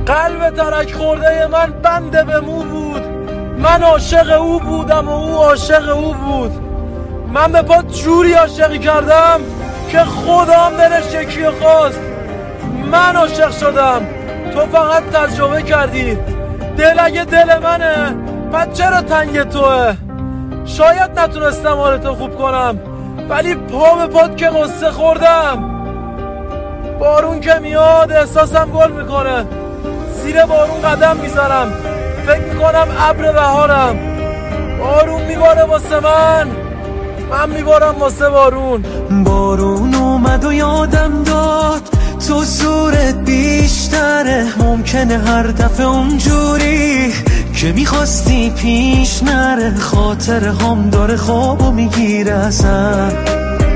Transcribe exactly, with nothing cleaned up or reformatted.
قلب ترک خورده من بنده به مو بود. من عاشق او بودم و او عاشق او بود. من به پا جوری عاشقی کردم که خودم دلش یکی خواست. من عاشق شدم، تو فقط تجربه کردی. دل اگه دل منه پس چرا تنگ توه؟ شاید نتونستم حالتو خوب کنم، ولی پا به پات که قصه خوردم. بارون که میاد احساسم گل میکنه، زیر بارون قدم میذارم، فکر میکنم ابر بهارم. بارون میباره واسه من، من میبارم واسه بارون. بارون اومد و یادم داد تو زورت بیشتره. ممکنه هر دفعه اونجوری که میخواستی پیش نره. خاطر هم داره خوابو میگیره ازم.